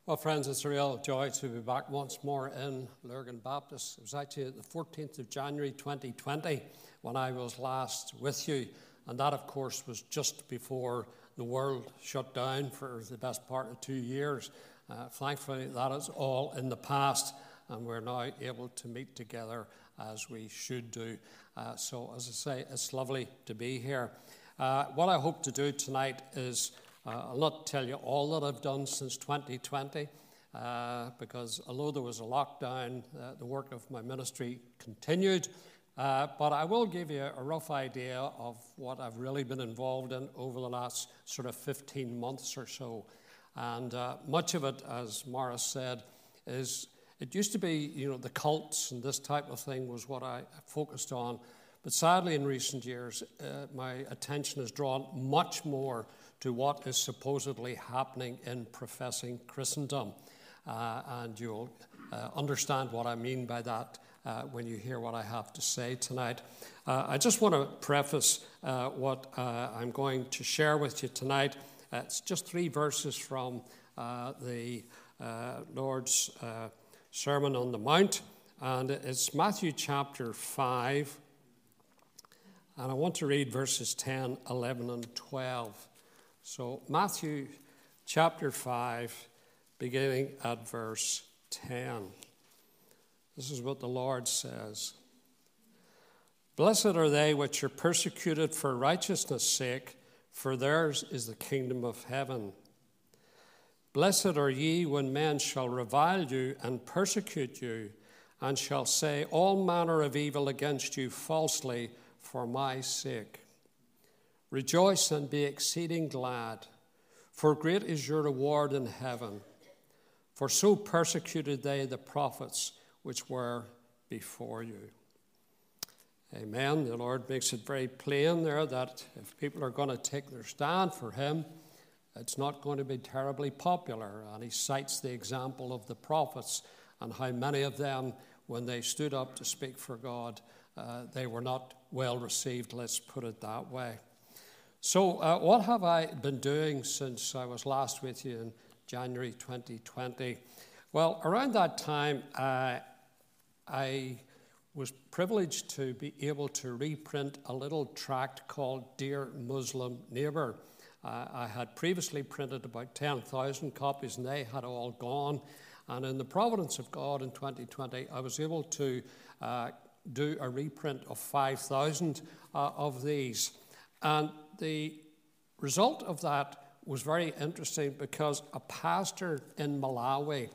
Well, friends, it's a real joy to be back once more in Lurgan Baptist. It was actually the 14th of January 2020 when I was last with you, and that, of course, was just before the world shut down for the best part of 2 years. Thankfully, that is all in the past, and we're now able to meet together as we should do. So, as I say, it's lovely to be here. What I hope to do tonight is I'll not tell you all that I've done since 2020, because although there was a lockdown, the work of my ministry continued. But I will give you a rough idea of what I've really been involved in over the last sort of 15 months or so. And much of it, as Morris said, is it used to be, the cults and this type of thing was what I focused on. But sadly, in recent years, my attention is drawn much more to what is supposedly happening in professing Christendom. And you'll understand what I mean by that when you hear what I have to say tonight. I just want to preface what I'm going to share with you tonight. It's just 3 verses from the Lord's Sermon on the Mount, and it's Matthew chapter 5. And I want to read verses 10, 11, and 12. So Matthew chapter 5, beginning at verse 10. This is what the Lord says. Blessed are they which are persecuted for righteousness' sake, for theirs is the kingdom of heaven. Blessed are ye when men shall revile you and persecute you, and shall say all manner of evil against you falsely for my sake. Rejoice and be exceeding glad, for great is your reward in heaven. For so persecuted they the prophets which were before you. Amen. The Lord makes it very plain there that if people are going to take their stand for him, it's not going to be terribly popular. And he cites the example of the prophets and how many of them, when they stood up to speak for God, they were not well received, let's put it that way. So what have I been doing since I was last with you in January 2020? Well, around that time, I was privileged to be able to reprint a little tract called Dear Muslim Neighbour. I had previously printed about 10,000 copies, and they had all gone. And in the providence of God in 2020, I was able to do a reprint of 5,000 of these. And the result of that was very interesting because a pastor in Malawi,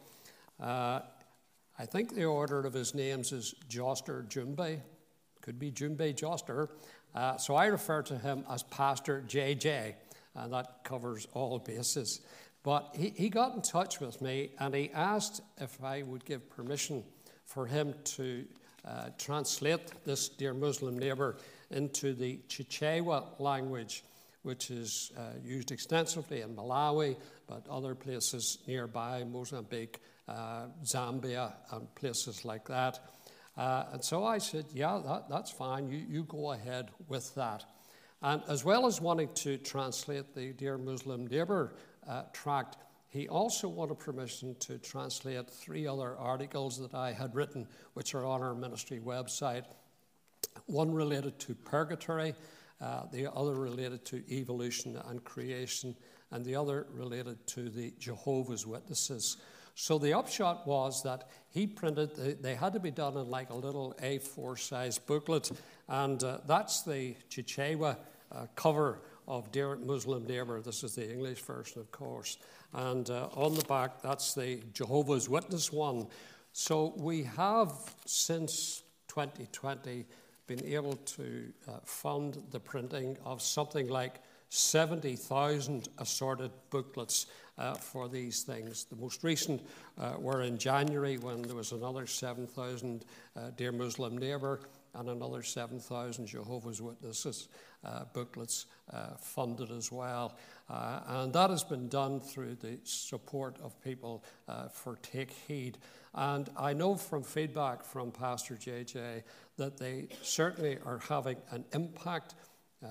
I think the order of his names is Joster Jumbe, could be Jumbe Joster, so I refer to him as Pastor JJ, and that covers all bases. But he got in touch with me and he asked if I would give permission for him to translate this Dear Muslim Neighbour into the Chichewa language, which is used extensively in Malawi, but other places nearby, Mozambique, Zambia, and places like that. And so I said, yeah, that's fine. You go ahead with that. And as well as wanting to translate the Dear Muslim Neighbour tract, he also wanted permission to translate 3 other articles that I had written, which are on our ministry website. One related to purgatory, the other related to evolution and creation, and the other related to the Jehovah's Witnesses. So the upshot was that he printed, they had to be done in like a little A4 size booklet, and that's the Chichewa cover of Dear Muslim Neighbour. This is the English version, of course. And on the back, that's the Jehovah's Witness one. So we have, since 2020, been able to fund the printing of something like 70,000 assorted booklets for these things. The most recent were in January when there was another 7,000 Dear Muslim Neighbour and another 7,000 Jehovah's Witnesses booklets funded as well. And that has been done through the support of people for Take Heed. And I know from feedback from Pastor JJ that they certainly are having an impact,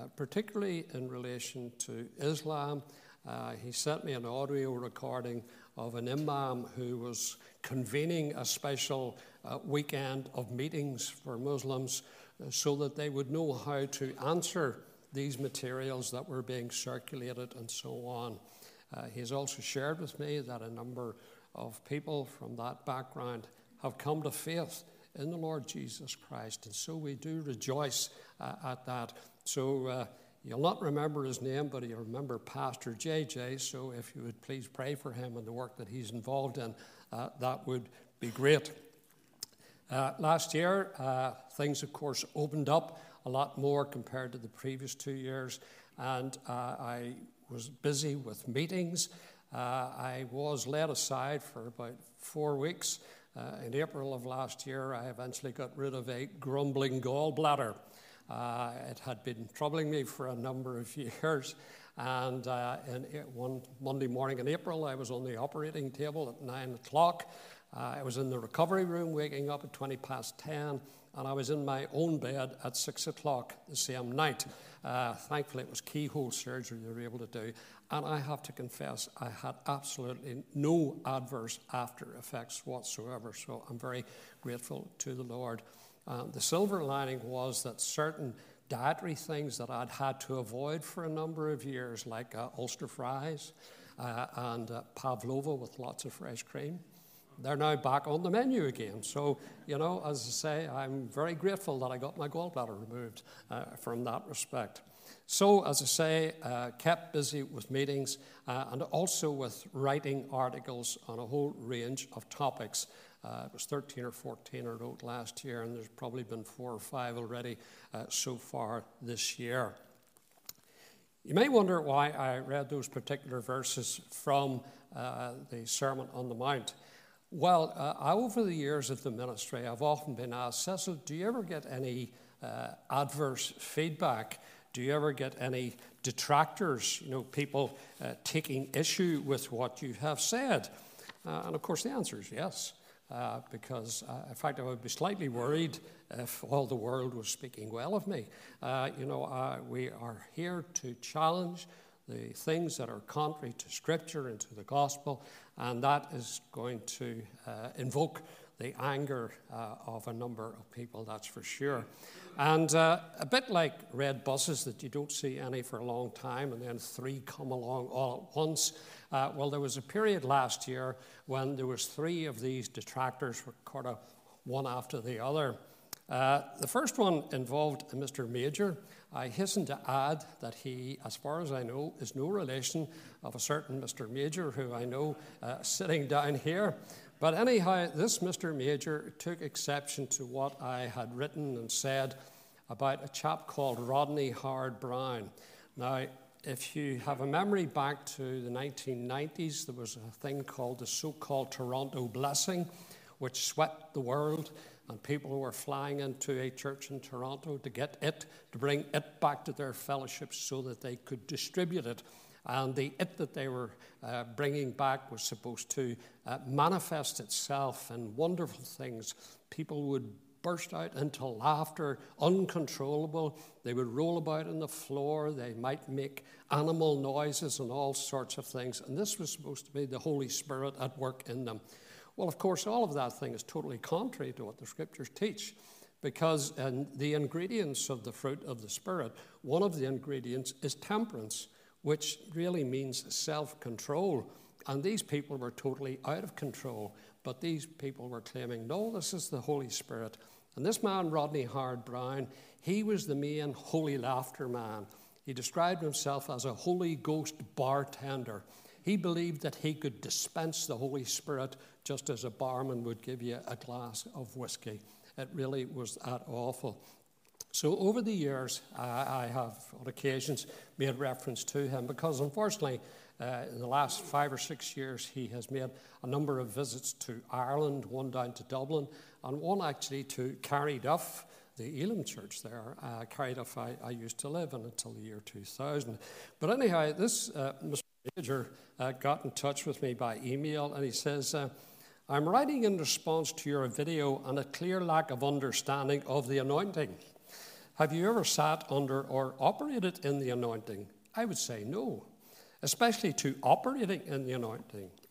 particularly in relation to Islam. He sent me an audio recording of an imam who was convening a special weekend of meetings for Muslims so that they would know how to answer these materials that were being circulated and so on. He has also shared with me that a number of people from that background have come to faith in the Lord Jesus Christ, and so we do rejoice at that. So you'll not remember his name, but you'll remember Pastor JJ, so if you would please pray for him and the work that he's involved in, that would be great. Last year, things, of course, opened up a lot more compared to the previous 2 years, and I was busy with meetings. I was led aside for about 4 weeks. In April of last year, I eventually got rid of a grumbling gallbladder. It had been troubling me for a number of years, and one Monday morning in April, I was on the operating table at 9 o'clock. I was in the recovery room waking up at 20 past 10, and I was in my own bed at 6 o'clock the same night. Thankfully, it was keyhole surgery they were able to do, and I have to confess I had absolutely no adverse after effects whatsoever, so I'm very grateful to the Lord. The silver lining was that certain dietary things that I'd had to avoid for a number of years, like Ulster fries and pavlova with lots of fresh cream, they're now back on the menu again. So, as I say, I'm very grateful that I got my gallbladder removed from that respect. So, as I say, kept busy with meetings and also with writing articles on a whole range of topics. It was 13 or 14 I wrote last year, and there's probably been 4 or 5 already so far this year. You may wonder why I read those particular verses from the Sermon on the Mount. Well, over the years of the ministry, I've often been asked, Cecil, do you ever get any adverse feedback? Do you ever get any detractors, people taking issue with what you have said? And of course, the answer is yes, because in fact, I would be slightly worried if all the world was speaking well of me. We are here to challenge the things that are contrary to Scripture and to the gospel, and that is going to invoke the anger of a number of people, that's for sure. And a bit like red buses that you don't see any for a long time, and then 3 come along all at once. Well, there was a period last year when there was 3 of these detractors, were kind of one after the other. The first one involved Mr. Major. I hasten to add that he, as far as I know, is no relation of a certain Mr. Major who I know sitting down here. But anyhow, this Mr. Major took exception to what I had written and said about a chap called Rodney Howard-Browne. Now, if you have a memory back to the 1990s, there was a thing called the so-called Toronto Blessing, which swept the world, and people were flying into a church in Toronto to bring it back to their fellowships so that they could distribute it. And the it that they were bringing back was supposed to manifest itself in wonderful things. People would burst out into laughter, uncontrollable. They would roll about on the floor. They might make animal noises and all sorts of things. And this was supposed to be the Holy Spirit at work in them. Well, of course, all of that thing is totally contrary to what the Scriptures teach, because in the ingredients of the fruit of the Spirit, one of the ingredients is temperance, which really means self-control. And these people were totally out of control, but these people were claiming, no, this is the Holy Spirit. And this man, Rodney Howard-Browne, he was the main holy laughter man. He described himself as a Holy Ghost bartender. He believed that he could dispense the Holy Spirit just as a barman would give you a glass of whiskey. It really was that awful. So over the years, I have on occasions made reference to him because unfortunately, in the last 5 or 6 years, he has made a number of visits to Ireland, one down to Dublin, and one actually to Carryduff, the Elim church there. Carryduff I used to live in until the year 2000. But anyhow, this Mr. Major got in touch with me by email, and he says, I'm writing in response to your video on a clear lack of understanding of the anointing. Have you ever sat under or operated in the anointing? I would say no, especially to operating in the anointing.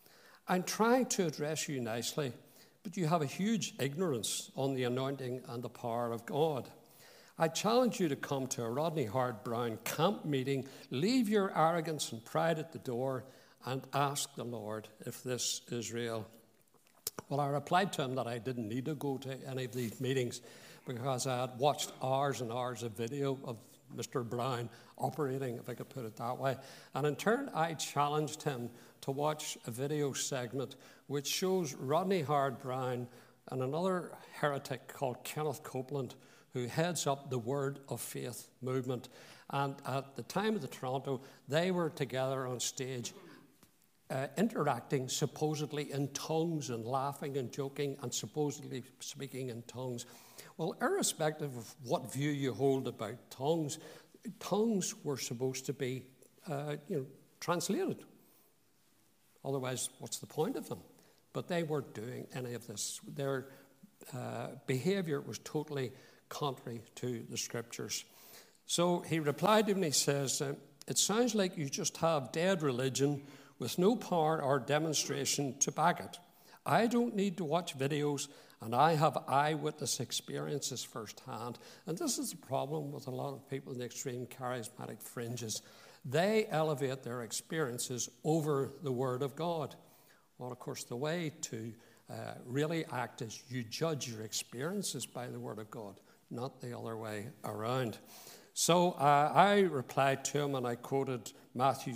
I'm trying to address you nicely, but you have a huge ignorance on the anointing and the power of God. I challenge you to come to a Rodney Howard-Browne camp meeting, leave your arrogance and pride at the door, and ask the Lord if this is real. Well, I replied to him that I didn't need to go to any of these meetings because I had watched hours and hours of video of Mr. Browne operating, if I could put it that way. And in turn, I challenged him to watch a video segment which shows Rodney Howard-Browne and another heretic called Kenneth Copeland, who heads up the Word of Faith movement. And at the time of the Toronto, they were together on stage interacting supposedly in tongues and laughing and joking and supposedly speaking in tongues. Well, irrespective of what view you hold about tongues, tongues were supposed to be translated. Otherwise, what's the point of them? But they weren't doing any of this. Their behavior was totally contrary to the scriptures. So he replied to me and he says, it sounds like you just have dead religion with no power or demonstration to back it. I don't need to watch videos, and I have eyewitness experiences firsthand. And this is the problem with a lot of people in the extreme charismatic fringes. They elevate their experiences over the Word of God. Well, of course, the way to really act is you judge your experiences by the Word of God, not the other way around. So I replied to him and I quoted Matthew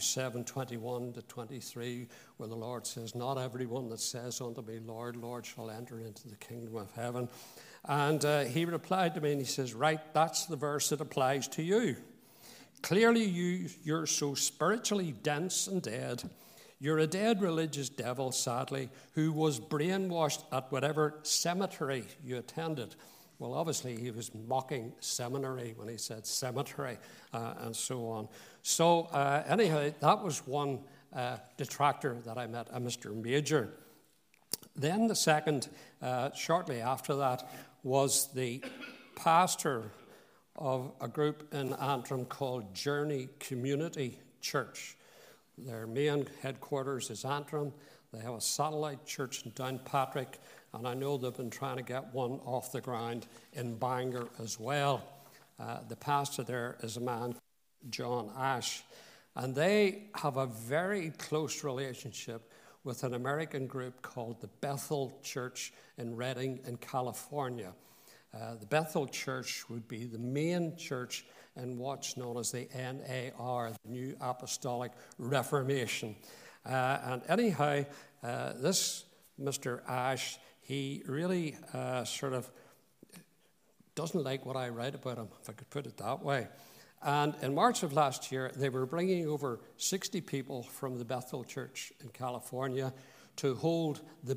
7:21-23, where the Lord says, not everyone that says unto me, Lord, Lord, shall enter into the kingdom of heaven. And he replied to me and he says, right, that's the verse that applies to you. Clearly you're so spiritually dense and dead. You're a dead religious devil, sadly, who was brainwashed at whatever cemetery you attended. Well, obviously, he was mocking seminary when he said cemetery and so on. So anyhow, that was one detractor that I met, a Mr. Major. Then the second, shortly after that, was the pastor of a group in Antrim called Journey Community Church. Their main headquarters is Antrim. They have a satellite church in Downpatrick, and I know they've been trying to get one off the ground in Bangor as well. The pastor there is a man, John Ash, and they have a very close relationship with an American group called the Bethel Church in Redding in California. The Bethel Church would be the main church in what's known as the NAR, the New Apostolic Reformation. And anyhow, this Mr. Ash, he really sort of doesn't like what I write about him, if I could put it that way. And in March of last year, they were bringing over 60 people from the Bethel Church in California to hold the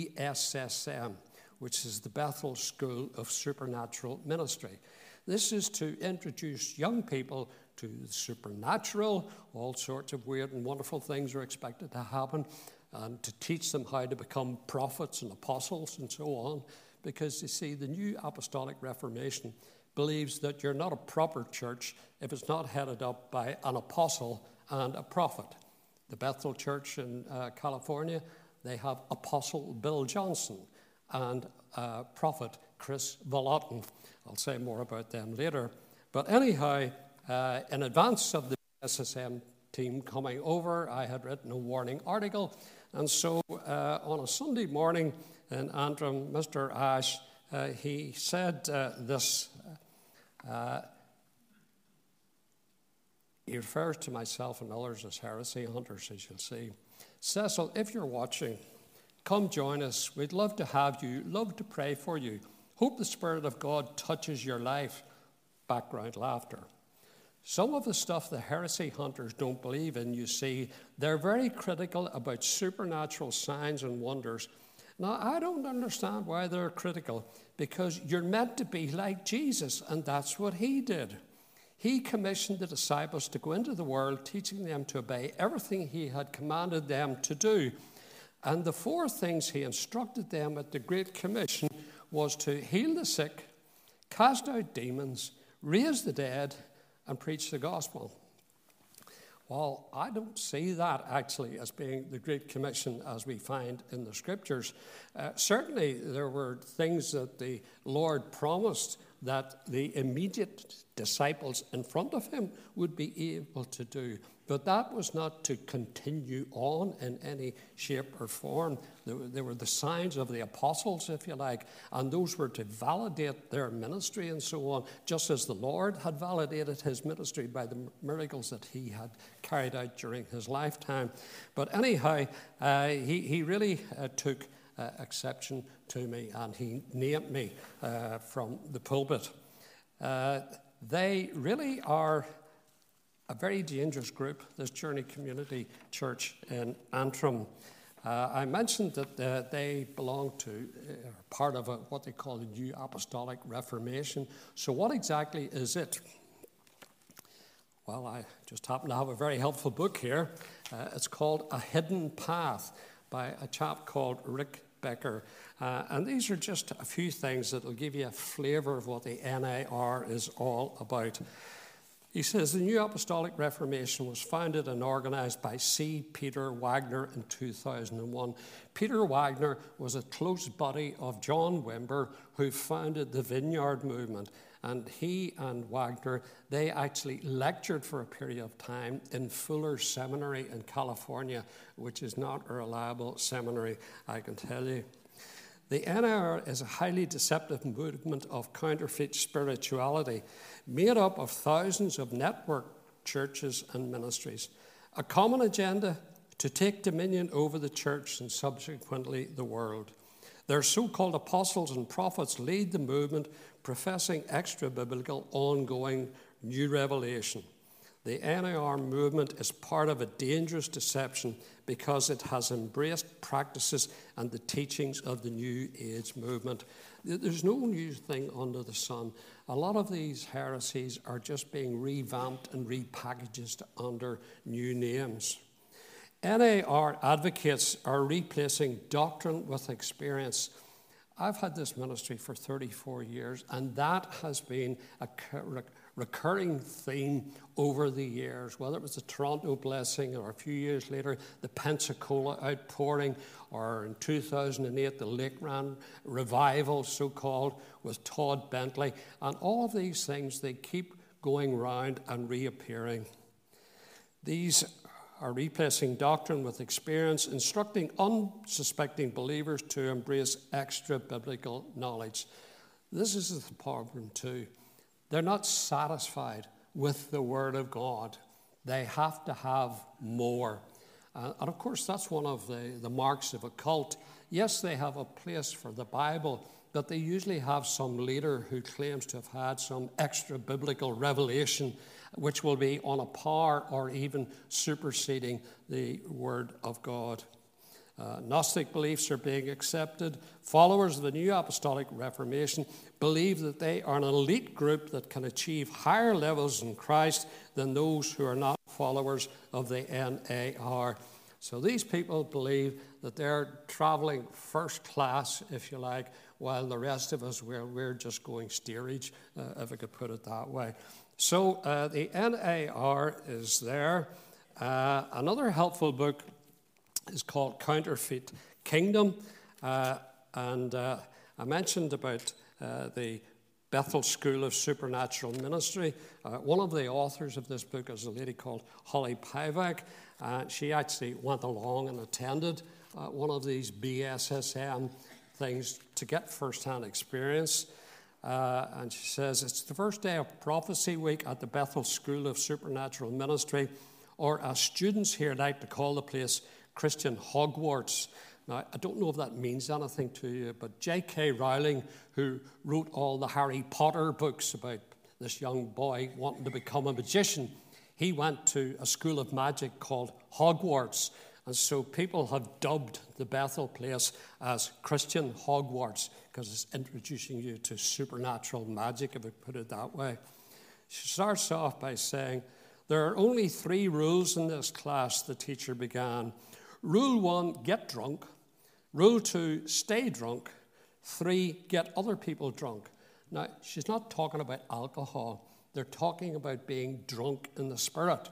BSSM, which is the Bethel School of Supernatural Ministry. This is to introduce young people to the supernatural. All sorts of weird and wonderful things are expected to happen, and to teach them how to become prophets and apostles and so on. Because, you see, the New Apostolic Reformation believes that you're not a proper church if it's not headed up by an apostle and a prophet. The Bethel Church in California, they have Apostle Bill Johnson and Prophet Chris Vallotton. I'll say more about them later. But anyhow, in advance of the SSM team coming over, I had written a warning article. And so on a Sunday morning in Antrim, Mr. Ash, he said this. He refers to myself and others as heresy hunters, as you'll see. Cecil, if you're watching, come join us. We'd love to have you, love to pray for you. Hope the Spirit of God touches your life. Background laughter. Some of the stuff the heresy hunters don't believe in, you see, they're very critical about supernatural signs and wonders. Now, I don't understand why they're critical, because you're meant to be like Jesus, and that's what he did. He commissioned the disciples to go into the world, teaching them to obey everything he had commanded them to do. And the four things he instructed them at the Great Commission was to heal the sick, cast out demons, raise the dead, and preach the gospel. Well, I don't see that actually as being the Great Commission as we find in the Scriptures. Certainly, there were things that the Lord promised that the immediate disciples in front of him would be able to do. But that was not to continue on in any shape or form. There were the signs of the apostles, if you like, and those were to validate their ministry and so on, just as the Lord had validated his ministry by the miracles that he had carried out during his lifetime. But anyhow, he really took exception to me, and he named me from the pulpit. They really are a very dangerous group, this Journey Community Church in Antrim. I mentioned that they belong to part of what they call the New Apostolic Reformation. So what exactly is it? Well, I just happen to have a very helpful book here. It's called A Hidden Path by a chap called Rick Becker. And these are just a few things that will give you a flavour of what the NAR is all about. He says, the New Apostolic Reformation was founded and organized by C. Peter Wagner in 2001. Peter Wagner was a close buddy of John Wimber, who founded the Vineyard Movement. And he and Wagner, they actually lectured for a period of time in Fuller Seminary in California, which is not a reliable seminary, I can tell you. The NAR is a highly deceptive movement of counterfeit spirituality made up of thousands of network churches and ministries. A common agenda to take dominion over the church and subsequently the world. Their so-called apostles and prophets lead the movement, professing extra-biblical, ongoing new revelation. The NAR movement is part of a dangerous deception because it has embraced practices and the teachings of the New Age movement. There's no new thing under the sun. A lot of these heresies are just being revamped and repackaged under new names. NAR advocates are replacing doctrine with experience. I've had this ministry for 34 years, and that has been a recurring theme over the years, whether it was the Toronto Blessing or a few years later, the Pensacola Outpouring, or in 2008, the Lakeland Revival, so-called, with Todd Bentley. And all of these things, they keep going round and reappearing. These are replacing doctrine with experience, instructing unsuspecting believers to embrace extra biblical knowledge. This is the problem too. They're not satisfied with the Word of God. They have to have more. And of course, that's one of the marks of a cult. Yes, they have a place for the Bible, but they usually have some leader who claims to have had some extra biblical revelation, which will be on a par or even superseding the Word of God. Gnostic beliefs are being accepted. Followers of the New Apostolic Reformation believe that they are an elite group that can achieve higher levels in Christ than those who are not followers of the NAR. So these people believe that they're traveling first class, if you like, while the rest of us, we're just going steerage, if I could put it that way. So the NAR is there. Another helpful book is called Counterfeit Kingdom. And I mentioned about the Bethel School of Supernatural Ministry. One of the authors of this book is a lady called Holly Pivak. She actually went along and attended one of these BSSM things to get first-hand experience. And she says, it's the first day of prophecy week at the Bethel School of Supernatural Ministry, or as students here like to call the place, Christian Hogwarts. Now, I don't know if that means anything to you, but J.K. Rowling, who wrote all the Harry Potter books about this young boy wanting to become a magician, he went to a school of magic called Hogwarts. And so people have dubbed the Bethel place as Christian Hogwarts because it's introducing you to supernatural magic, if I put it that way. She starts off by saying, there are only 3 rules in this class, the teacher began. Rule 1, get drunk. Rule 2, stay drunk. 3, get other people drunk. Now, she's not talking about alcohol. They're talking about being drunk in the spirit.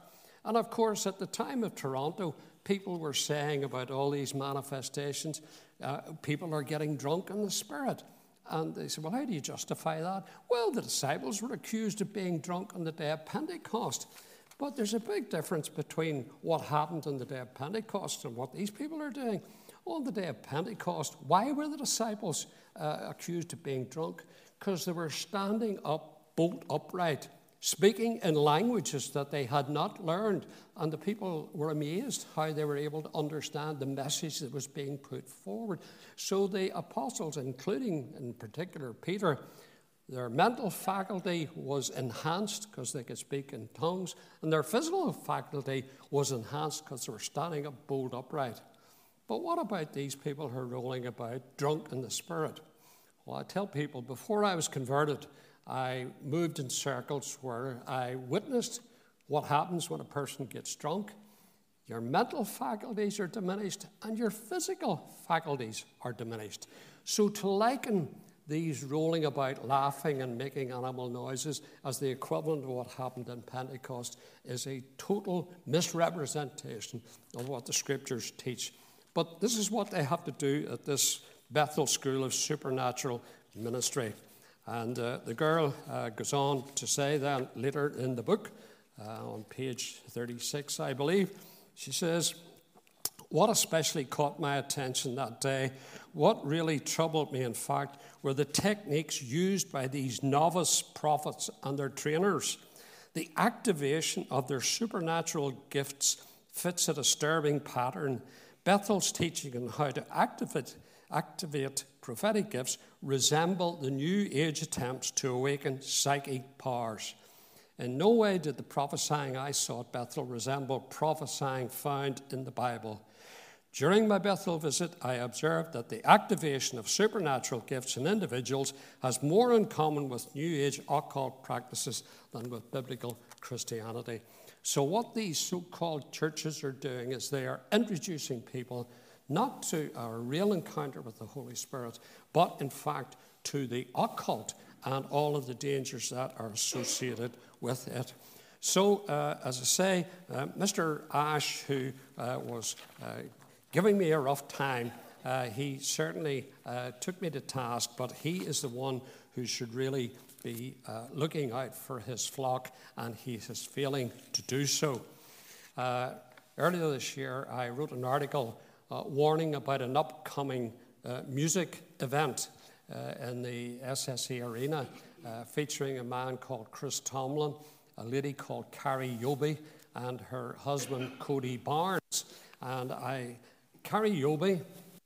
And of course, at the time of Toronto, people were saying about all these manifestations, people are getting drunk in the Spirit. And they said, well, how do you justify that? Well, the disciples were accused of being drunk on the day of Pentecost. But there's a big difference between what happened on the day of Pentecost and what these people are doing. On the day of Pentecost, why were the disciples accused of being drunk? Because they were standing up, bolt upright, speaking in languages that they had not learned. And the people were amazed how they were able to understand the message that was being put forward. So the apostles, including in particular Peter, their mental faculty was enhanced because they could speak in tongues, and their physical faculty was enhanced because they were standing up bolt upright. But what about these people who are rolling about drunk in the Spirit? Well, I tell people, before I was converted, I moved in circles where I witnessed what happens when a person gets drunk. Your mental faculties are diminished and your physical faculties are diminished. So to liken these rolling about, laughing and making animal noises as the equivalent of what happened in Pentecost is a total misrepresentation of what the Scriptures teach. But this is what they have to do at this Bethel School of Supernatural Ministry. And the girl goes on to say then later in the book, on page 36, I believe, she says, what especially caught my attention that day, what really troubled me, in fact, were the techniques used by these novice prophets and their trainers. The activation of their supernatural gifts fits a disturbing pattern. Bethel's teaching on how to activate prophetic gifts resemble the New Age attempts to awaken psychic powers. In no way did the prophesying I saw at Bethel resemble prophesying found in the Bible. During my Bethel visit, I observed that the activation of supernatural gifts in individuals has more in common with New Age occult practices than with biblical Christianity. So what these so-called churches are doing is they are introducing people not to a real encounter with the Holy Spirit, but in fact to the occult and all of the dangers that are associated with it. So, as I say, Mr. Ash, who was giving me a rough time, he certainly took me to task, but he is the one who should really be looking out for his flock, and he is failing to do so. Earlier this year, I wrote an article warning about an upcoming music event in the SSE Arena featuring a man called Chris Tomlin, a lady called Carrie Yobi, and her husband Cody Barnes. And Carrie Yobi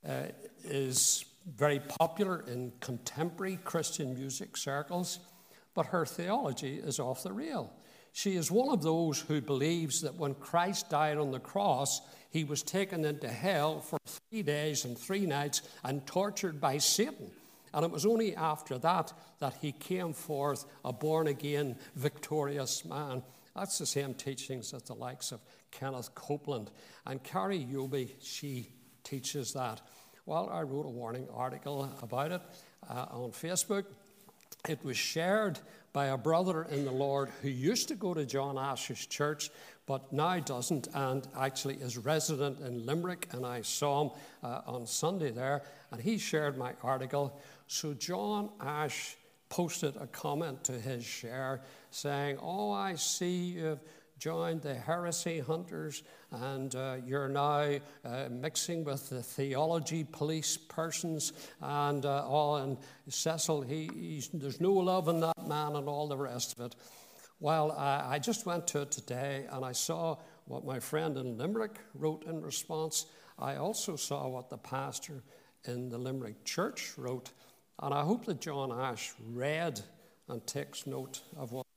is very popular in contemporary Christian music circles, but her theology is off the rail. She is one of those who believes that when Christ died on the cross, he was taken into hell for 3 days and 3 nights and tortured by Satan. And it was only after that that he came forth a born-again, victorious man. That's the same teachings as the likes of Kenneth Copeland. And Carrie Yobi, she teaches that. Well, I wrote a warning article about it on Facebook. It was shared by a brother in the Lord who used to go to John Ash's church, but now doesn't, and actually is resident in Limerick, and I saw him on Sunday there, and he shared my article. So John Ash posted a comment to his share saying, oh, I see you've joined the heresy hunters, and you're now mixing with the theology police persons, and and Cecil, there's no love in that man, and all the rest of it. Well, I just went to it today, and I saw what my friend in Limerick wrote in response. I also saw what the pastor in the Limerick church wrote, and I hope that John Ash read and takes note of what.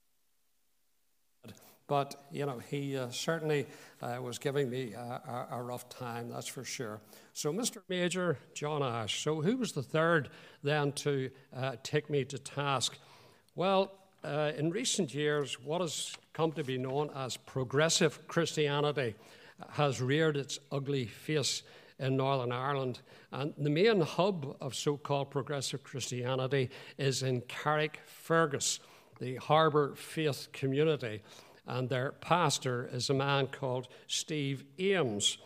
But, you know, he certainly was giving me a rough time, that's for sure. So, Mr. Major, John Ash. So, who was the third then to take me to task? Well, in recent years, what has come to be known as progressive Christianity has reared its ugly face in Northern Ireland. And the main hub of so-called progressive Christianity is in Carrickfergus, the Harbour Faith community. and their pastor is a man called Steve Ames.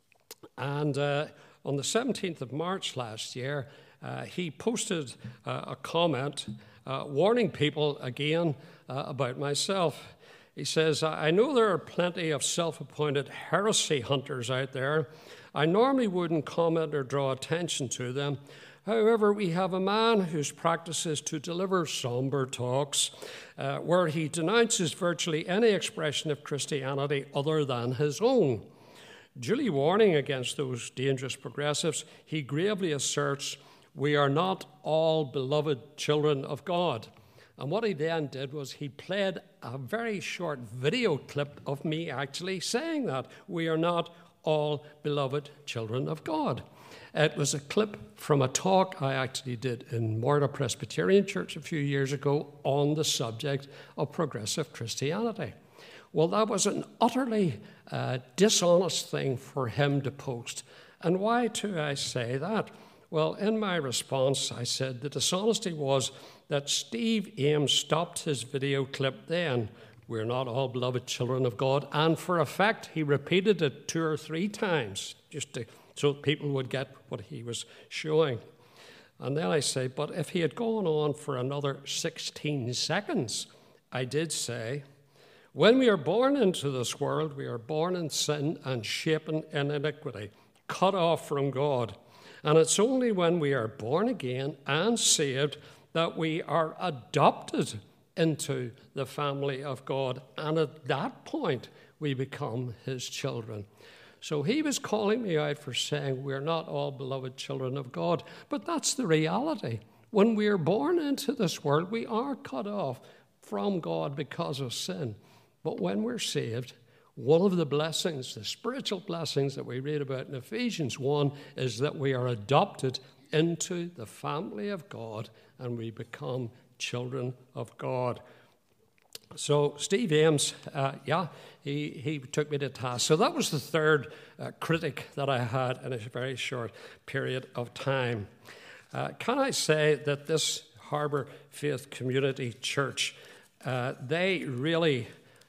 And on the 17th of March last year, he posted a comment warning people again about myself. He says, "I know there are plenty of self-appointed heresy hunters out there. I normally wouldn't comment or draw attention to them. However, we have a man whose practice is to deliver somber talks where he denounces virtually any expression of Christianity other than his own. Duly warning against those dangerous progressives, he gravely asserts, 'We are not all beloved children of God.'" And what he then did was he played a very short video clip of me actually saying that we are not all beloved children of God. It was a clip from a talk I actually did in Morda Presbyterian Church a few years ago on the subject of progressive Christianity. Well, that was an utterly dishonest thing for him to post. And why do I say that? Well, in my response, I said the dishonesty was that Steve Ames stopped his video clip then. We're not all beloved children of God. And for effect, he repeated it 2 or 3 times so people would get what he was showing. And then I say, but if he had gone on for another 16 seconds, I did say, when we are born into this world, we are born in sin and shapen in iniquity, cut off from God. And it's only when we are born again and saved that we are adopted into the family of God. And at that point, we become his children. So he was calling me out for saying we're not all beloved children of God. But that's the reality. When we are born into this world, we are cut off from God because of sin. But when we're saved, one of the blessings, the spiritual blessings that we read about in Ephesians 1 is that we are adopted into the family of God and we become children of God. So Steve Ames, he took me to task. So that was the third critic that I had in a very short period of time. Can I say that this Harbour Faith Community Church, they really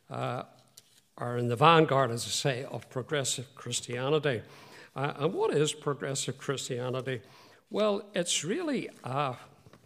are in the vanguard, as I say, of progressive Christianity. And what is progressive Christianity? Well, it's really about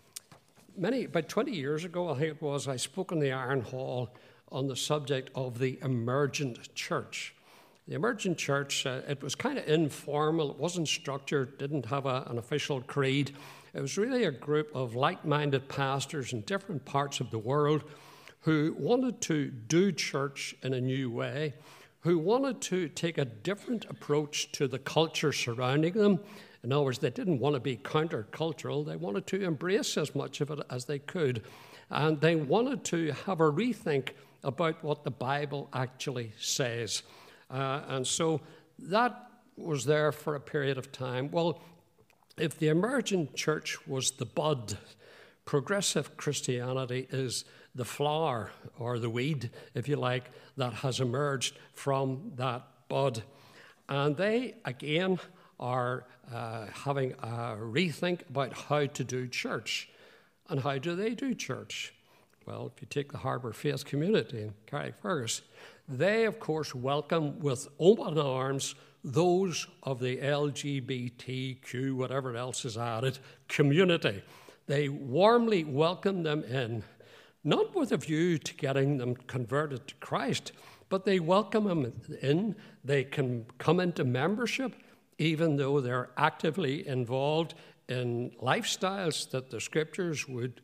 20 years ago, I think it was, I spoke in the Iron Hall on the subject of the emergent church. The emergent church, it was kind of informal, it wasn't structured, didn't have an official creed. It was really a group of like-minded pastors in different parts of the world who wanted to do church in a new way, who wanted to take a different approach to the culture surrounding them. In other words, they didn't want to be countercultural. They wanted to embrace as much of it as they could. And they wanted to have a rethink about what the Bible actually says. And so that was there for a period of time. Well, if the emergent church was the bud, progressive Christianity is the flower or the weed, if you like, that has emerged from that bud. And they, again, are having a rethink about how to do church. And how do they do church? Well, if you take the Harbour Faith Community in Carrickfergus, they, of course, welcome with open arms those of the LGBTQ, whatever else is added, community. They warmly welcome them in, not with a view to getting them converted to Christ, but they welcome them in. They can come into membership, even though they're actively involved in lifestyles that the scriptures would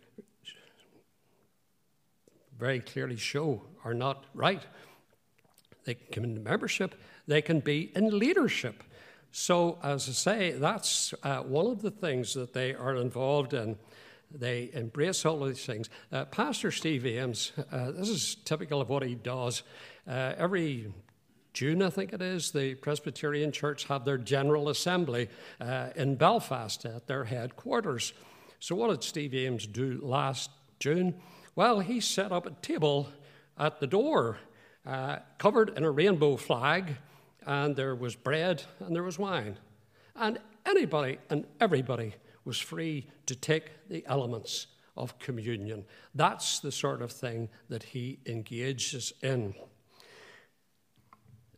very clearly show are not right. They can come into membership. They can be in leadership. So, as I say, that's one of the things that they are involved in. They embrace all of these things. Pastor Steve Ames, this is typical of what he does. Every June, I think it is, the Presbyterian Church have their General Assembly in Belfast at their headquarters. So what did Steve Ames do last June? Well, he set up a table at the door, covered in a rainbow flag, and there was bread and there was wine. And anybody and everybody was free to take the elements of communion. That's the sort of thing that he engages in.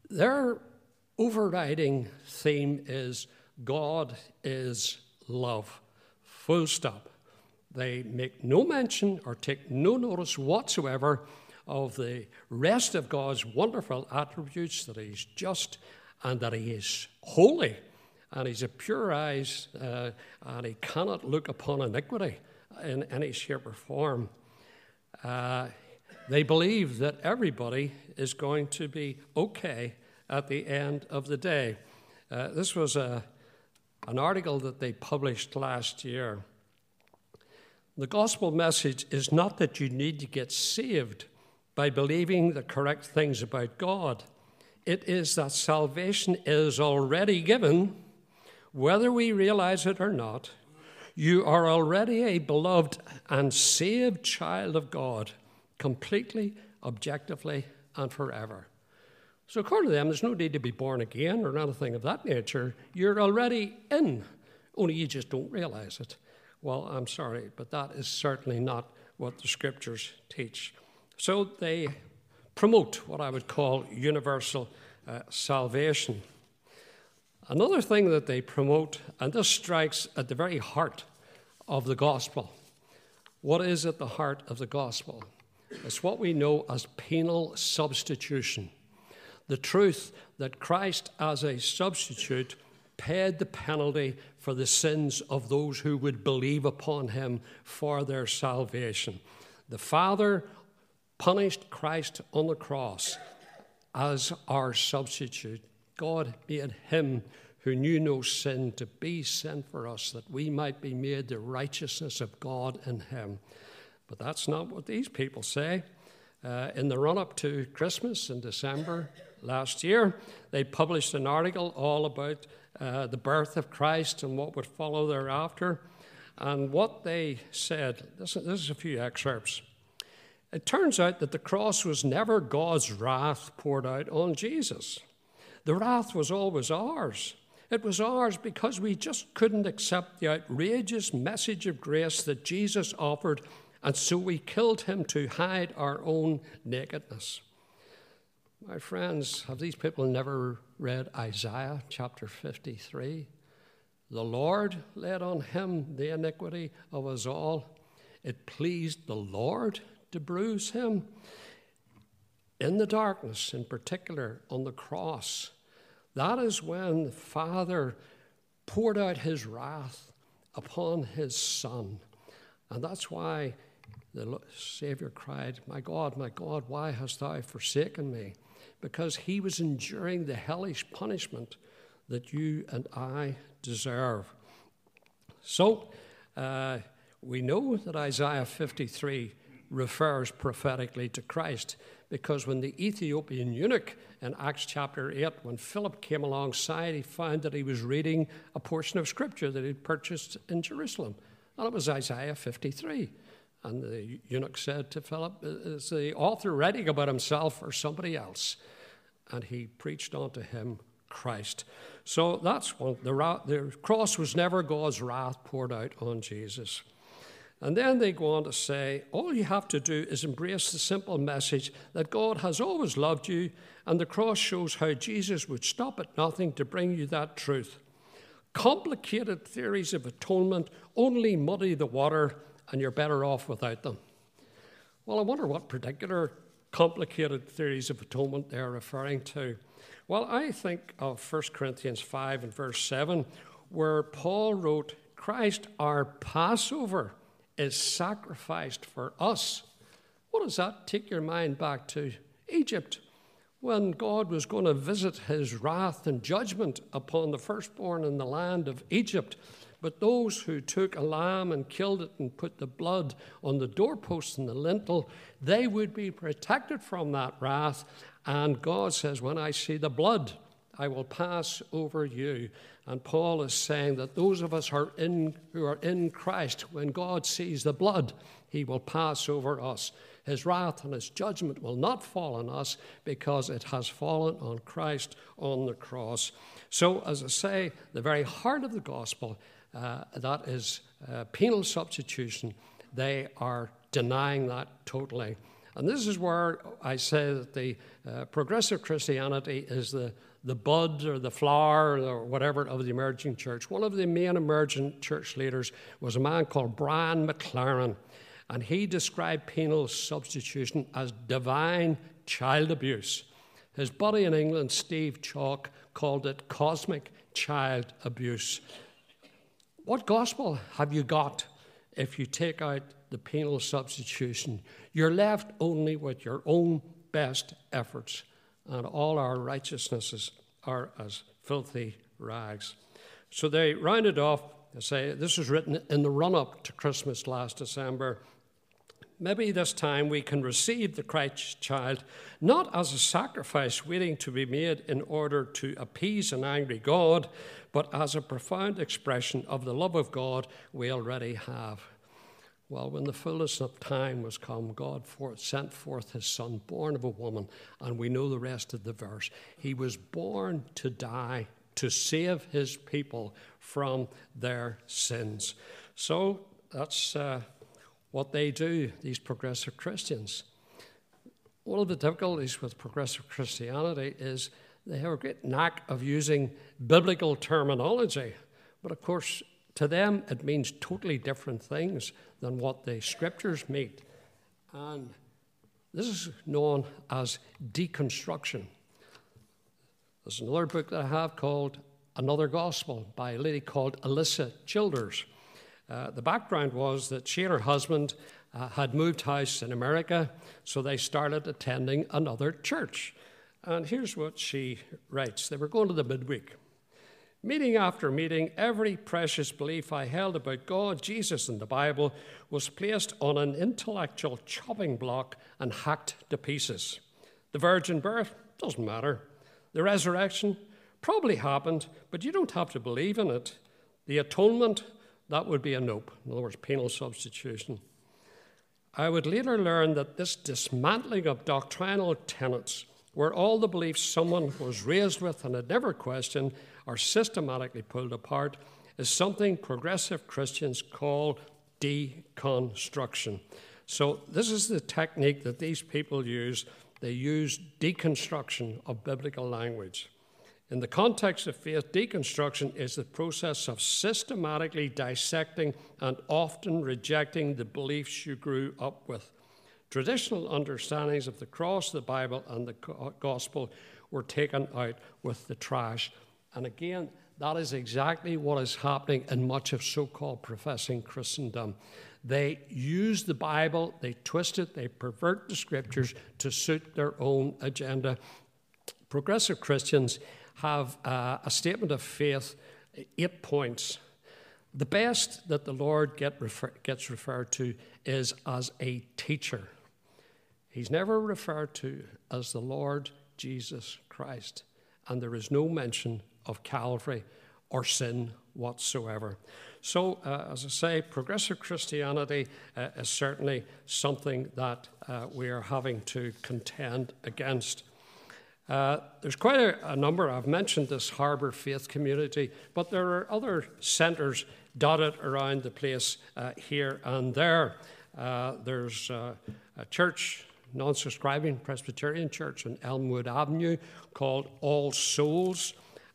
Their overriding theme is God is love. Full stop. They make no mention or take no notice whatsoever of the rest of God's wonderful attributes, that he's just and that he is holy and he's a pure eyes and he cannot look upon iniquity in any shape or form. They believe that everybody is going to be okay at the end of the day. This was an article that they published last year. The gospel message is not that you need to get saved by believing the correct things about God. It is that salvation is already given, whether we realize it or not. You are already a beloved and saved child of God, completely, objectively, and forever. So according to them, there's no need to be born again or anything of that nature. You're already in, only you just don't realize it. Well, I'm sorry, but that is certainly not what the scriptures teach. So they promote what I would call universal salvation. Another thing that they promote, and this strikes at the very heart of the gospel. What is at the heart of the gospel? It's what we know as penal substitution. The truth that Christ as a substitute paid the penalty for the sins of those who would believe upon him for their salvation. The Father punished Christ on the cross as our substitute. God made him who knew no sin to be sin for us, that we might be made the righteousness of God in him. But that's not what these people say. In the run-up to Christmas in December last year, they published an article all about the birth of Christ and what would follow thereafter. And what they said, this is a few excerpts. It turns out that the cross was never God's wrath poured out on Jesus. The wrath was always ours. It was ours because we just couldn't accept the outrageous message of grace that Jesus offered, and so we killed him to hide our own nakedness. My friends, have these people never read Isaiah chapter 53? The Lord laid on him the iniquity of us all. It pleased the Lord to bruise him. In the darkness, in particular, on the cross, that is when the Father poured out his wrath upon his Son. And that's why the Savior cried, my God, why hast thou forsaken me? Because he was enduring the hellish punishment that you and I deserve. So we know that Isaiah 53 refers prophetically to Christ, because when the Ethiopian eunuch in Acts chapter 8, when Philip came alongside, he found that he was reading a portion of Scripture that he'd purchased in Jerusalem, and it was Isaiah 53. And the eunuch said to Philip, is the author writing about himself or somebody else? And he preached unto him Christ. So that's one. The cross was never God's wrath poured out on Jesus. And then they go on to say, all you have to do is embrace the simple message that God has always loved you, and the cross shows how Jesus would stop at nothing to bring you that truth. Complicated theories of atonement only muddy the water, and you're better off without them. Well, I wonder what particular complicated theories of atonement they're referring to. Well, I think of 1 Corinthians 5 and verse 7, where Paul wrote, Christ, our Passover, is sacrificed for us. What does that take your mind back to? Egypt, when God was going to visit his wrath and judgment upon the firstborn in the land of Egypt. But those who took a lamb and killed it and put the blood on the doorpost and the lintel, they would be protected from that wrath. And God says, when I see the blood, I will pass over you. And Paul is saying that those of us who are in Christ, when God sees the blood, he will pass over us. His wrath and his judgment will not fall on us because it has fallen on Christ on the cross. So, as I say, the very heart of the gospel, that is penal substitution. They are denying that totally. And this is where I say that the progressive Christianity is the bud or the flower or whatever of the emerging church. One of the main emergent church leaders was a man called Brian McLaren, and he described penal substitution as divine child abuse. His buddy in England, Steve Chalk, called it cosmic child abuse. What gospel have you got if you take out the penal substitution? You're left only with your own best efforts, and all our righteousnesses are as filthy rags. So they rounded off and say, this was written in the run-up to Christmas last December. Maybe this time we can receive the Christ child not as a sacrifice waiting to be made in order to appease an angry God, but as a profound expression of the love of God we already have. Well, when the fullness of time was come, God sent forth his Son, born of a woman, and we know the rest of the verse. He was born to die, to save his people from their sins. So that's what they do, these progressive Christians. One of the difficulties with progressive Christianity is they have a great knack of using biblical terminology, but of course, to them, it means totally different things than what the scriptures mean. And this is known as deconstruction. There's another book that I have called Another Gospel by a lady called Alyssa Childers. The background was that she and her husband had moved house in America, so they started attending another church. And here's what she writes. They were going to the midweek. Meeting after meeting, every precious belief I held about God, Jesus, and the Bible was placed on an intellectual chopping block and hacked to pieces. The virgin birth doesn't matter. The resurrection probably happened, but you don't have to believe in it. The atonement, that would be a nope. In other words, penal substitution. I would later learn that this dismantling of doctrinal tenets, where all the beliefs someone was raised with and had never questioned are systematically pulled apart, is something progressive Christians call deconstruction. So this is the technique that these people use. They use deconstruction of biblical language. In the context of faith, deconstruction is the process of systematically dissecting and often rejecting the beliefs you grew up with. Traditional understandings of the cross, the Bible, and the gospel were taken out with the trash. And again, that is exactly what is happening in much of so-called professing Christendom. They use the Bible, they twist it, they pervert the scriptures to suit their own agenda. Progressive Christians have a statement of faith, 8 points. The best that the Lord gets referred to is as a teacher. He's never referred to as the Lord Jesus Christ, and there is no mention of Calvary or sin whatsoever. So, as I say, progressive Christianity is certainly something that we are having to contend against. There's quite a number. I've mentioned this Harbour Faith Community, but there are other centres dotted around the place here and there. There's a church, non-subscribing Presbyterian church on Elmwood Avenue called All Souls.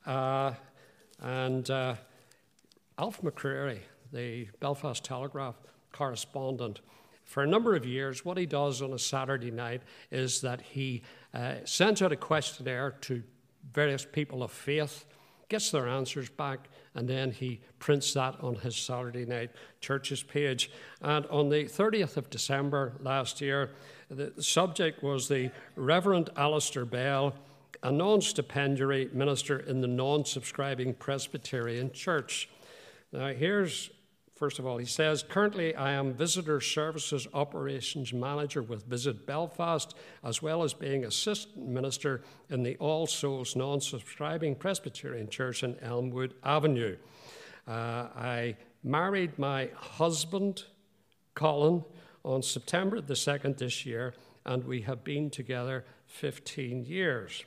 And Alf McCreary, the Belfast Telegraph correspondent, for a number of years, what he does on a Saturday night is that he sends out a questionnaire to various people of faith, gets their answers back, and then he prints that on his Saturday night church's page. And on the 30th of December last year, the subject was the Reverend Alistair Bell, a non-stipendiary minister in the non-subscribing Presbyterian Church. Now here's, first of all, he says, currently I am Visitor Services Operations Manager with Visit Belfast, as well as being Assistant Minister in the All Souls non-subscribing Presbyterian Church in Elmwood Avenue. I married my husband, Colin, on September the 2nd this year, and we have been together 15 years.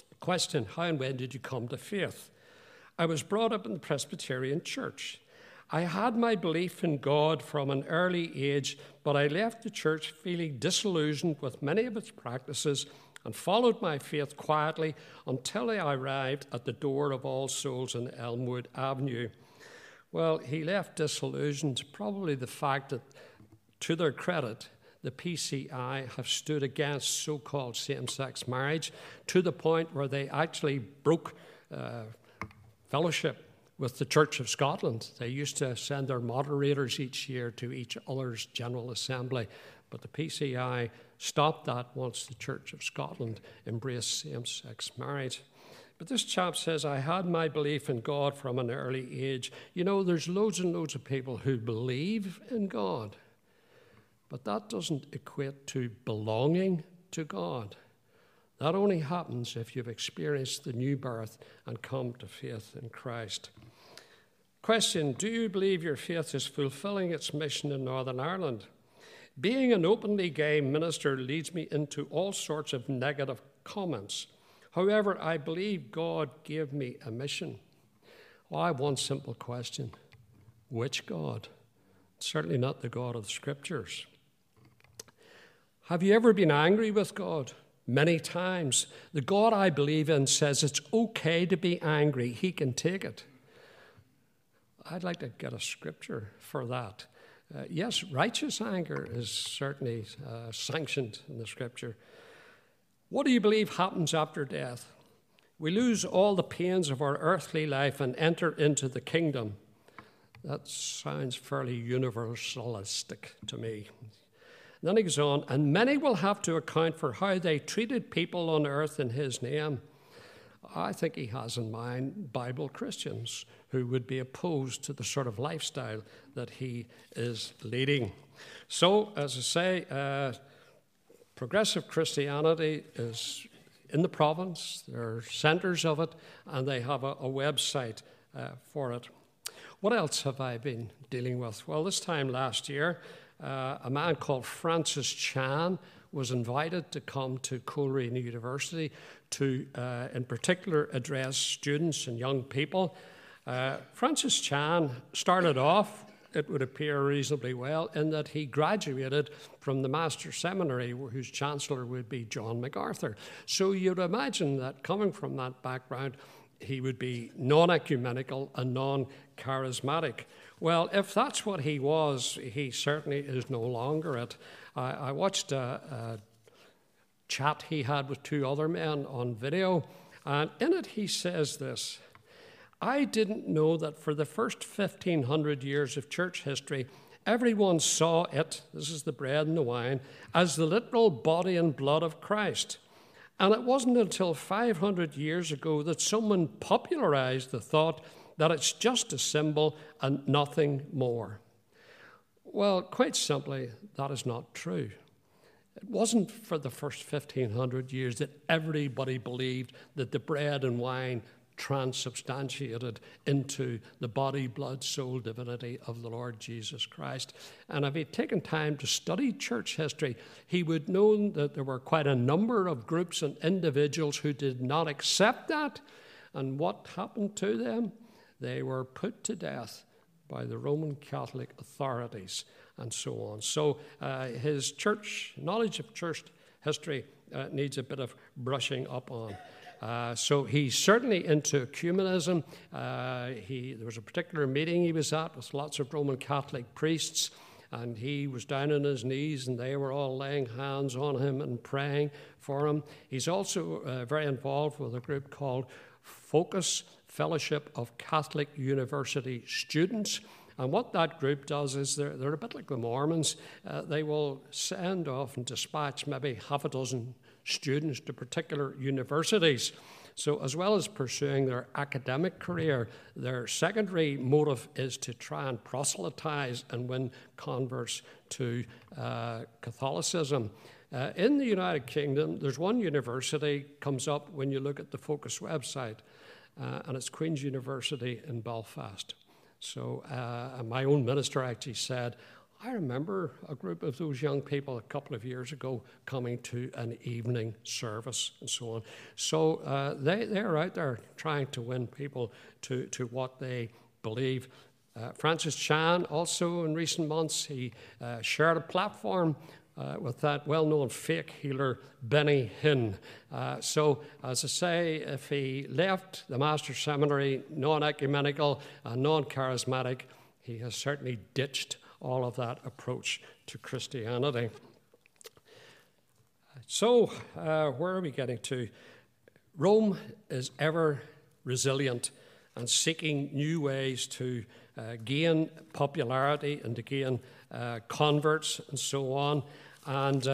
Question, how and when did you come to faith? I was brought up in the Presbyterian Church. I had my belief in God from an early age, but I left the church feeling disillusioned with many of its practices and followed my faith quietly until I arrived at the door of All Souls in Elmwood Avenue. Well, he left disillusioned, probably the fact that, to their credit, the PCI have stood against so-called same-sex marriage to the point where they actually broke fellowship with the Church of Scotland. They used to send their moderators each year to each other's General Assembly, but the PCI stopped that once the Church of Scotland embraced same-sex marriage. But this chap says, I had my belief in God from an early age. You know, there's loads and loads of people who believe in God, but that doesn't equate to belonging to God. That only happens if you've experienced the new birth and come to faith in Christ. Question, do you believe your faith is fulfilling its mission in Northern Ireland? Being an openly gay minister leads me into all sorts of negative comments. However, I believe God gave me a mission. Well, I have one simple question. Which God? Certainly not the God of the Scriptures. Have you ever been angry with God? Many times. The God I believe in says it's okay to be angry. He can take it. I'd like to get a scripture for that. Yes, righteous anger is certainly sanctioned in the Scripture. What do you believe happens after death? We lose all the pains of our earthly life and enter into the kingdom. That sounds fairly universalistic to me. Then he goes on, and many will have to account for how they treated people on earth in his name. I think he has in mind Bible Christians who would be opposed to the sort of lifestyle that he is leading. So, as I say, progressive Christianity is in the province. There are centres of it, and they have a website for it. What else have I been dealing with? Well, this time last year, a man called Francis Chan was invited to come to Coleraine University to, in particular, address students and young people. Francis Chan started off, it would appear, reasonably well, in that he graduated from the Master's Seminary, whose chancellor would be John MacArthur. So you'd imagine that coming from that background, he would be non-ecumenical and non-charismatic. Well, if that's what he was, he certainly is no longer it. I watched a chat he had with two other men on video, and in it he says this: I didn't know that for the first 1,500 years of church history, everyone saw it, this is the bread and the wine, as the literal body and blood of Christ. And it wasn't until 500 years ago that someone popularized the thought that it's just a symbol and nothing more. Well, quite simply, that is not true. It wasn't for the first 1,500 years that everybody believed that the bread and wine transubstantiated into the body, blood, soul, divinity of the Lord Jesus Christ. And if he'd taken time to study church history, he would know that there were quite a number of groups and individuals who did not accept that. And what happened to them? They were put to death by the Roman Catholic authorities and so on. So his church knowledge of church history needs a bit of brushing up on. So he's certainly into ecumenism. There was a particular meeting he was at with lots of Roman Catholic priests, and he was down on his knees, and they were all laying hands on him and praying for him. He's also very involved with a group called Focus Fellowship of Catholic University Students. And what that group does is they're a bit like the Mormons. They will send off and dispatch maybe half a dozen students to particular universities. So as well as pursuing their academic career, their secondary motive is to try and proselytize and win converts to Catholicism. In the United Kingdom, there's one university comes up when you look at the Focus website, and it's Queen's University in Belfast. So my own minister actually said, I remember a group of those young people a couple of years ago coming to an evening service and so on. So they're out there trying to win people to what they believe. Francis Chan, also in recent months, he shared a platform with that well-known fake healer, Benny Hinn. So, as I say, if he left the Master's Seminary non-ecumenical and non-charismatic, he has certainly ditched all of that approach to Christianity. So, where are we getting to? Rome is ever resilient and seeking new ways to gain popularity and to gain converts and so on. And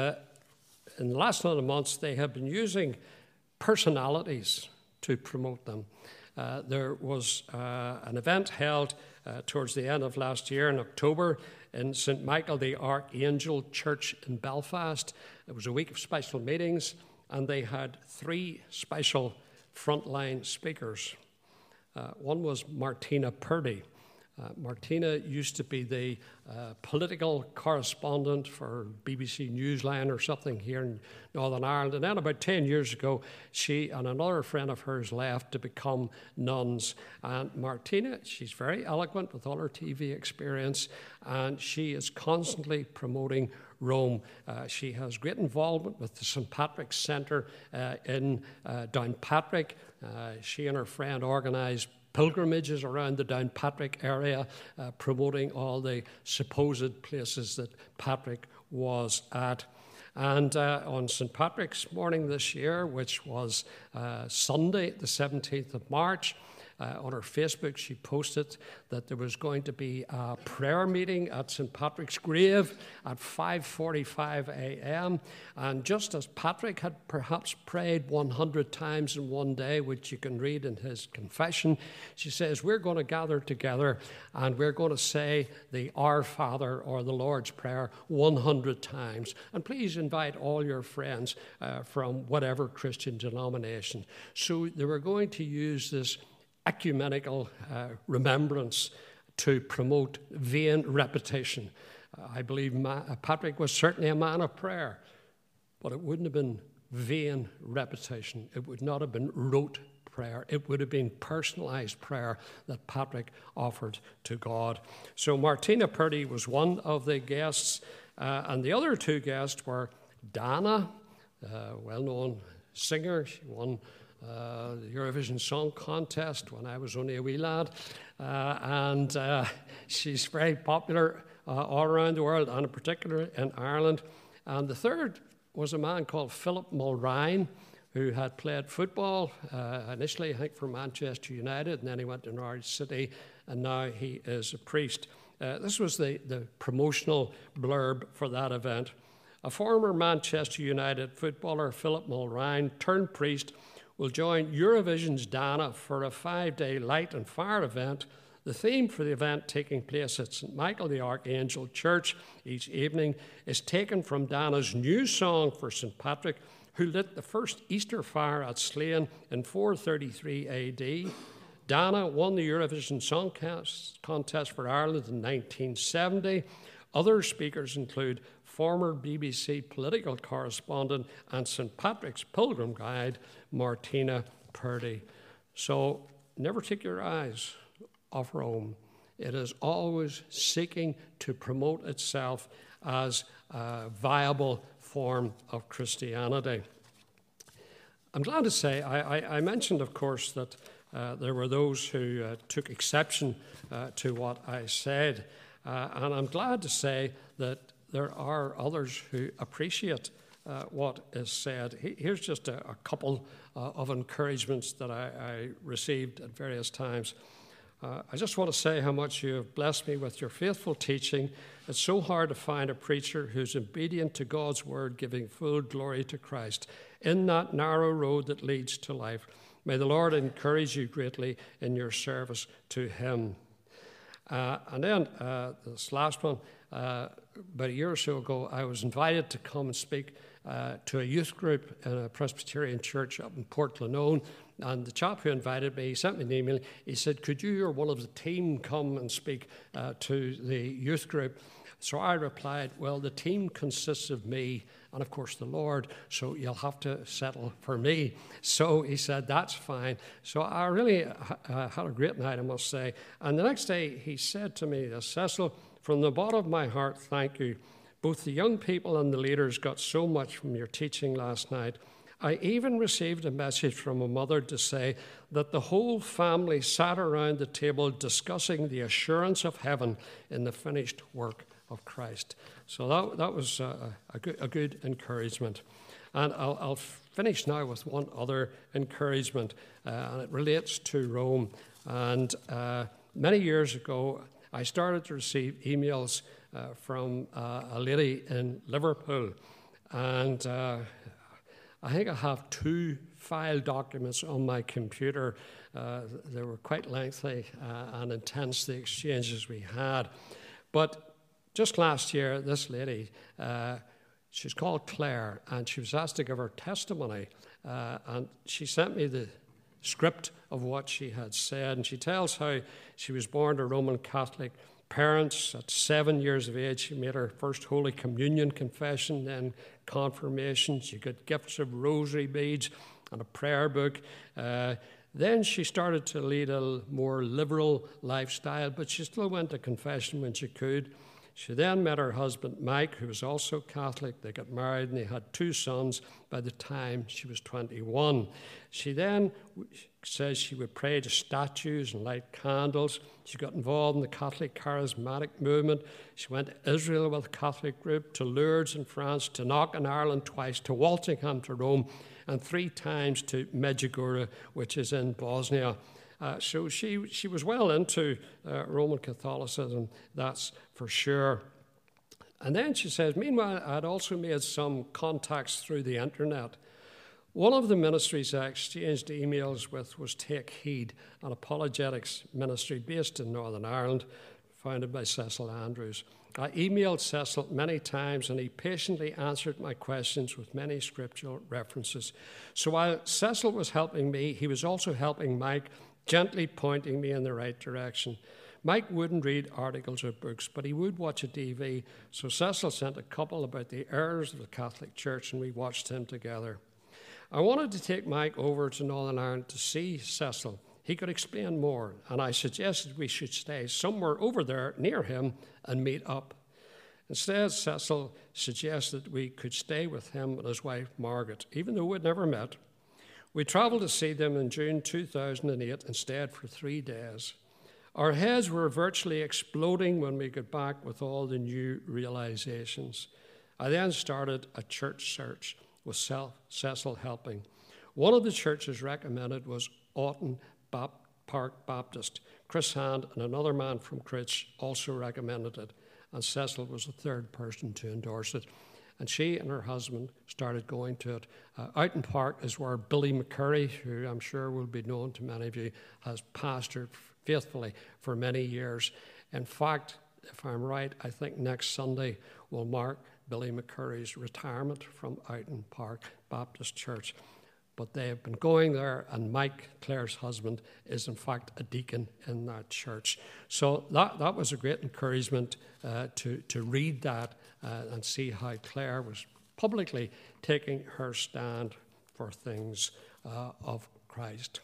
in the last number of months, they have been using personalities to promote them. There was an event held towards the end of last year in October in St. Michael the Archangel Church in Belfast. It was a week of special meetings, and they had 3 special frontline speakers. One was Martina Purdy. Martina used to be the political correspondent for BBC Newsline or something here in Northern Ireland. And then about 10 years ago, she and another friend of hers left to become nuns. And Martina, she's very eloquent with all her TV experience, and she is constantly promoting Rome. She has great involvement with the St. Patrick's Centre in Downpatrick. She and her friend organised pilgrimages around the Downpatrick area, promoting all the supposed places that Patrick was at. And on St. Patrick's morning this year, which was Sunday, the 17th of March, on her Facebook, she posted that there was going to be a prayer meeting at St. Patrick's grave at 5:45 a.m. And just as Patrick had perhaps prayed 100 times in one day, which you can read in his confession, she says, we're going to gather together and we're going to say the Our Father or the Lord's Prayer 100 times. And please invite all your friends from whatever Christian denomination. So they were going to use this ecumenical remembrance to promote vain repetition. I believe Patrick was certainly a man of prayer, but it wouldn't have been vain repetition. It would not have been rote prayer. It would have been personalized prayer that Patrick offered to God. So Martina Purdy was one of the guests, and the other 2 guests were Dana, well-known singer. She won the Eurovision Song Contest when I was only a wee lad, and she's very popular all around the world, and in particular in Ireland. And the third was a man called Philip Mulrine, who had played football initially, I think, for Manchester United, and then he went to Norwich City, and now he is a priest. This was the promotional blurb for that event. A former Manchester United footballer, Philip Mulrine, turned priest, will join Eurovision's Dana for a 5-day light and fire event. The theme for the event, taking place at St. Michael the Archangel Church each evening, is taken from Dana's new song for St. Patrick, who lit the first Easter fire at Slane in 433 AD. Dana won the Eurovision Song Contest for Ireland in 1970. Other speakers include former BBC political correspondent and St. Patrick's pilgrim guide, Martina Purdy. So never take your eyes off Rome. It is always seeking to promote itself as a viable form of Christianity. I'm glad to say, I mentioned, of course, that there were those who took exception to what I said. And I'm glad to say that there are others who appreciate what is said. Here's just a couple of encouragements that I received at various times. I just want to say how much you have blessed me with your faithful teaching. It's so hard to find a preacher who's obedient to God's word, giving full glory to Christ in that narrow road that leads to life. May the Lord encourage you greatly in your service to him. And then this last one, about a year or so ago, I was invited to come and speak to a youth group in a Presbyterian church up in Portlanone. And the chap who invited me, he sent me an email. He said, could you or one of the team come and speak to the youth group? So I replied, well, the team consists of me and, of course, the Lord, so you'll have to settle for me. So he said, that's fine. So I really had a great night, I must say. And the next day he said to me, Cecil, from the bottom of my heart, thank you. Both the young people and the leaders got so much from your teaching last night. I even received a message from a mother to say that the whole family sat around the table discussing the assurance of heaven in the finished work of Christ. So that was a good encouragement. And I'll finish now with one other encouragement, and it relates to Rome. And many years ago, I started to receive emails from a lady in Liverpool, and I think I have 2 file documents on my computer. They were quite lengthy and intense, the exchanges we had. But just last year, this lady, she's called Claire, and she was asked to give her testimony. And she sent me the script of what she had said. And she tells how she was born to Roman Catholic parents. At 7 years of age, she made her first Holy Communion confession, then confirmation. She got gifts of rosary beads and a prayer book. Then she started to lead a more liberal lifestyle, but she still went to confession when she could. She then met her husband, Mike, who was also Catholic. They got married and they had 2 sons by the time she was 21. She then says she would pray to statues and light candles. She got involved in the Catholic charismatic movement. She went to Israel with a Catholic group, to Lourdes in France, to Knock in Ireland twice, to Walsingham, to Rome, and 3 times to Medjugorje, which is in Bosnia. So she was well into Roman Catholicism, that's for sure. And then she says, meanwhile, I'd also made some contacts through the internet. One of the ministries I exchanged emails with was Take Heed, an apologetics ministry based in Northern Ireland, founded by Cecil Andrews. I emailed Cecil many times, and he patiently answered my questions with many scriptural references. So while Cecil was helping me, he was also helping Mike, gently pointing me in the right direction. Mike wouldn't read articles or books, but he would watch a TV, so Cecil sent a couple about the errors of the Catholic Church, and we watched them together. I wanted to take Mike over to Northern Ireland to see Cecil. He could explain more, and I suggested we should stay somewhere over there near him and meet up. Instead, Cecil suggested we could stay with him and his wife, Margaret, even though we'd never met. We travelled to see them in June 2008 and stayed for 3 days. Our heads were virtually exploding when we got back with all the new realizations. I then started a church search with Cecil helping. One of the churches recommended was Aughton Park Baptist. Chris Hand and another man from Critch also recommended it, and Cecil was the 3rd person to endorse it. And she and her husband started going to it. Aughton Park is where Billy McCurry, who I'm sure will be known to many of you, has pastored faithfully for many years. In fact, if I'm right, I think next Sunday will mark Billy McCurry's retirement from Aughton Park Baptist Church. But they have been going there, and Mike, Claire's husband, is in fact a deacon in that church. So that was a great encouragement to read that and see how Claire was publicly taking her stand for things of Christ.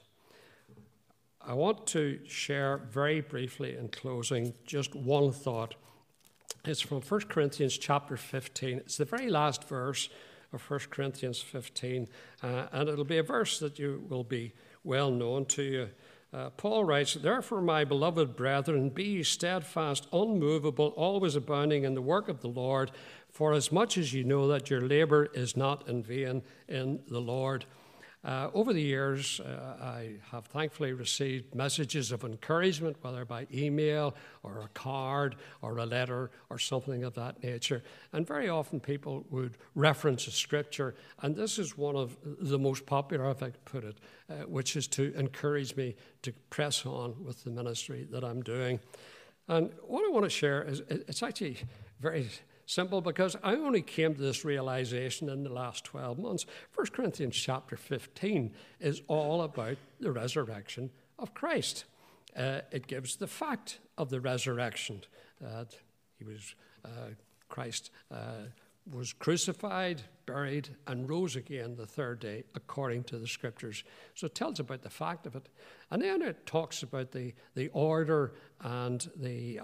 I want to share very briefly in closing just one thought. It's from 1 Corinthians chapter 15. It's the very last verse of 1 Corinthians 15, and it'll be a verse that you will be well known to you. Paul writes, "Therefore, my beloved brethren, be ye steadfast, unmovable, always abounding in the work of the Lord, for as much as you know that your labour is not in vain in the Lord." Over the years, I have thankfully received messages of encouragement, whether by email or a card or a letter or something of that nature. And very often people would reference a scripture, and this is one of the most popular, if I could put it, which is to encourage me to press on with the ministry that I'm doing. And what I want to share is, it's actually very simple, because I only came to this realization in the last 12 months. 1 Corinthians chapter 15 is all about the resurrection of Christ. It gives the fact of the resurrection, that he was Christ was crucified, buried, and rose again the third day, according to the Scriptures. So it tells about the fact of it. And then it talks about the order and the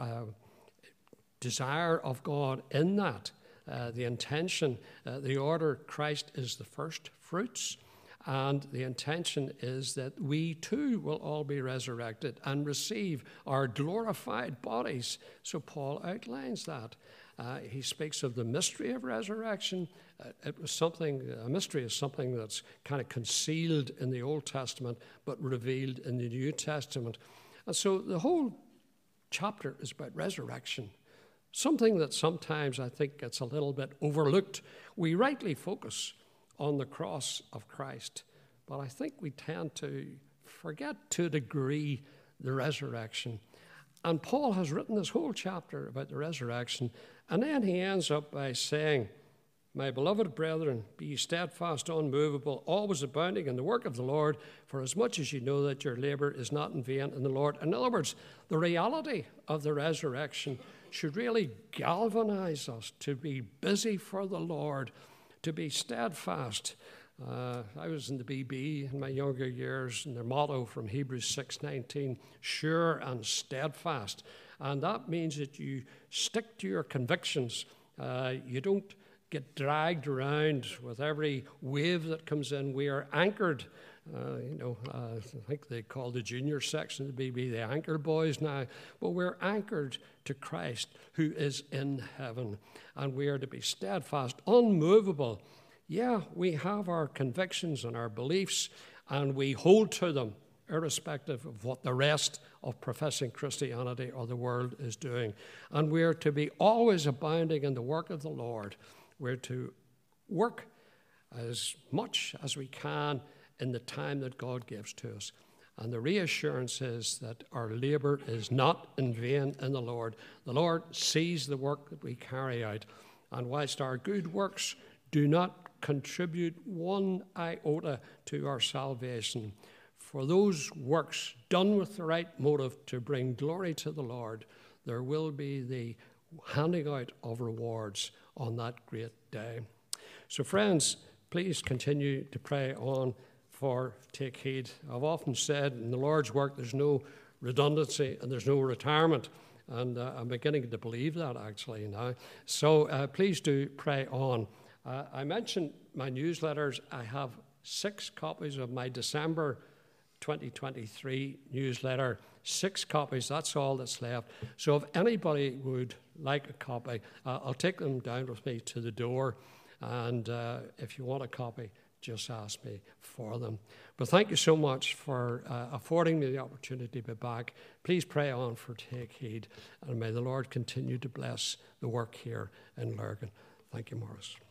desire of God in that. The intention, the order, Christ is the first fruits. And the intention is that we too will all be resurrected and receive our glorified bodies. So Paul outlines that. He speaks of the mystery of resurrection. It was something, a mystery is something that's kind of concealed in the Old Testament, but revealed in the New Testament. And so the whole chapter is about resurrection, something that sometimes I think gets a little bit overlooked. We rightly focus on the cross of Christ, but I think we tend to forget to a degree the resurrection. And Paul has written this whole chapter about the resurrection, and then he ends up by saying, "My beloved brethren, be ye steadfast, unmovable, always abounding in the work of the Lord, for as much as you know that your labor is not in vain in the Lord." In other words, the reality of the resurrection should really galvanize us to be busy for the Lord, to be steadfast. I was in the BB in my younger years, and their motto from Hebrews 6:19, sure and steadfast. And that means that you stick to your convictions. You don't get dragged around with every wave that comes in. We are anchored. I think they call the junior section of the BB the anchor boys now. But we're anchored to Christ who is in heaven. And we are to be steadfast, unmovable. Yeah, we have our convictions and our beliefs, and we hold to them, irrespective of what the rest of professing Christianity or the world is doing. And we're to be always abounding in the work of the Lord. We're to work as much as we can in the time that God gives to us. And the reassurance is that our labor is not in vain in the Lord. The Lord sees the work that we carry out. And whilst our good works do not contribute one iota to our salvation, for those works done with the right motive to bring glory to the Lord, there will be the handing out of rewards on that great day. So friends, please continue to pray on for Take Heed. I've often said in the Lord's work there's no redundancy and there's no retirement, and I'm beginning to believe that actually now. So please do pray on. I mentioned my newsletters. I have 6 copies of my December 2023 newsletter. 6 copies, that's all that's left. So if anybody would like a copy, I'll take them down with me to the door. And if you want a copy, just ask me for them. But thank you so much for affording me the opportunity to be back. Please pray on for Take Heed. And may the Lord continue to bless the work here in Lurgan. Thank you, Morris.